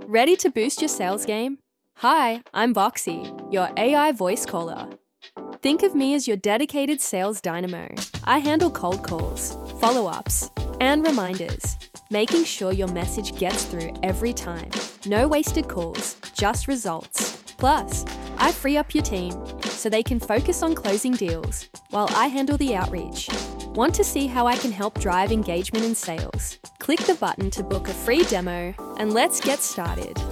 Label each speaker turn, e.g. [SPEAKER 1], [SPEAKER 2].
[SPEAKER 1] Ready to boost your sales game? Hi, I'm Voxy, your AI voice caller. Think of me as your dedicated sales dynamo. I handle cold calls, follow-ups, and reminders, making sure your message gets through every time. No wasted calls, just results. Plus, I free up your team so they can focus on closing deals while I handle the outreach. Want to see how I can help drive engagement in sales? Click the button to book a free demo and let's get started.